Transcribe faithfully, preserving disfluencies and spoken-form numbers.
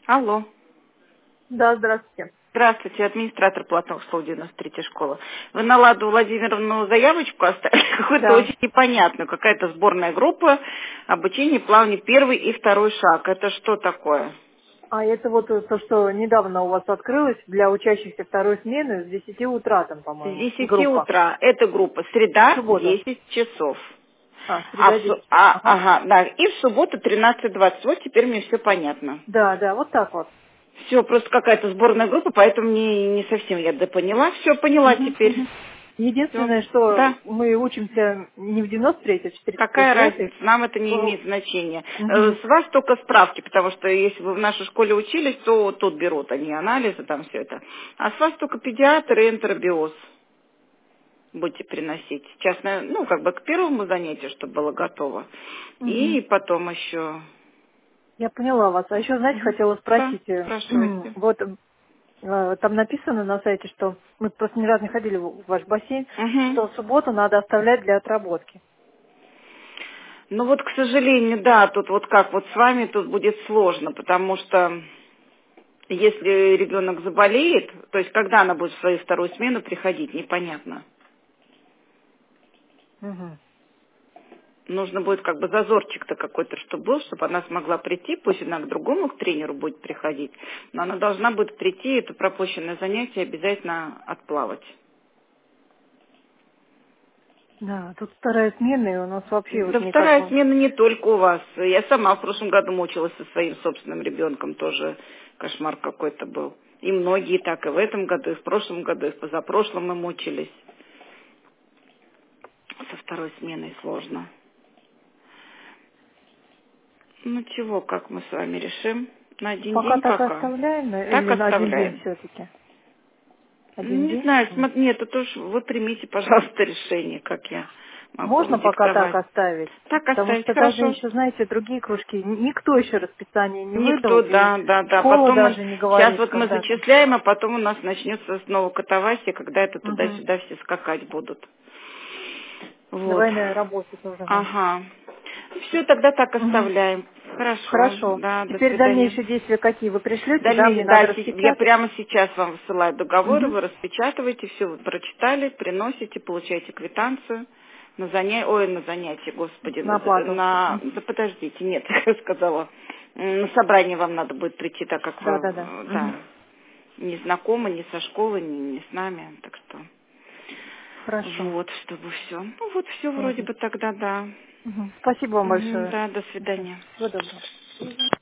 Алло. Да, здравствуйте. Здравствуйте, администратор платных услуг девяносто третья школа. Вы на Ладу Владимировну заявочку оставили, какую-то Да. очень непонятную, какая-то сборная группа, обучение плаванию первый и второй шаг. Это что такое? А это вот э, то, что недавно у вас открылось для учащихся второй смены с десяти утра там, С по-моему, десяти группа. утра. Это группа В среда субботу. десять часов. А, А, среда в су- десять часов. а, Ага. ага, да, и в субботу тринадцать двадцать. Вот теперь мне все понятно. Да, да, вот так вот. Все, просто какая-то сборная группа, поэтому не, не совсем я поняла. Все, поняла Мгм, теперь. мгм. Все. Единственное, Да. что мы учимся не в девяносто третьей, а в Какая четыреста разница, девятой. нам это не О, имеет значения. Э, мгм. С вас только справки, потому что если вы в нашей школе учились, то тут берут они анализы, там все это. А с вас только педиатр и энтеробиоз будете приносить. Сейчас, на- ну, как бы к первому занятию, чтобы было готово. Мгм. И потом еще... Я поняла вас. А еще, знаете, Мгм. хотела Да, спросить, э, спрашивайте. вот э, там написано на сайте, что мы просто ни разу не ходили в ваш бассейн, Мгм. что субботу надо оставлять для отработки. Ну вот, к сожалению, да, тут вот как вот с вами тут будет сложно, потому что если ребенок заболеет, то есть когда она будет в свою вторую смену приходить, непонятно. Мгм. Нужно будет как бы зазорчик-то какой-то, чтобы был, чтобы она смогла прийти, пусть она к другому к тренеру будет приходить, но она должна будет прийти, это пропущенное занятие обязательно отплавать. Да, тут вторая смена, и у нас вообще Да вот никак вторая бы... смена не только у вас. Я сама в прошлом году мучилась со своим собственным ребенком, тоже кошмар какой-то был. И многие так, и в этом году, и в прошлом году, и в позапрошлом мы мучились. Со второй сменой сложно. Ну чего, как мы с вами решим? На один Пока день так и пока. оставляем, э, Так или на один день оставляем. все-таки? Один Не день? знаю, М. смо- нет, это уж вы примите, пожалуйста, решение, как я могу Можно вам пока так диктовать. оставить? Так Потому оставить, что даже хорошо. еще, знаете, другие кружки, н- никто еще расписание не выдал, Никто, и да, да, да. школа Потом мы, даже не сейчас говорит, вот мы когда там. зачисляем, а потом у нас начнется снова катавасия, когда это Мгм. туда-сюда все скакать будут. Вот. Двойная работа тоже нам. Ага. Все, тогда так Мгм. оставляем. Хорошо, Хорошо. да, до Теперь свидания. дальнейшие действия какие? Вы пришлете, да? Мне Дальше, надо да, си- я распечатать? прямо сейчас вам высылаю договоры, Мгм. вы распечатываете, все вы прочитали, приносите, получаете квитанцию на занятие, ой, на занятие, господи, На на, за- оплату. на- Мгм. да подождите, нет, я сказала, М, на собрание вам надо будет прийти, так как вы, Да, да, да. э, да, Мгм. не знакомы ни со школы, ни, ни с нами, так что, Хорошо. вот, чтобы все. Ну вот все вроде Ладно. бы тогда, да. Мгм. Спасибо вам Мгм, большое. да, до Всё. свидания. Всего доброго.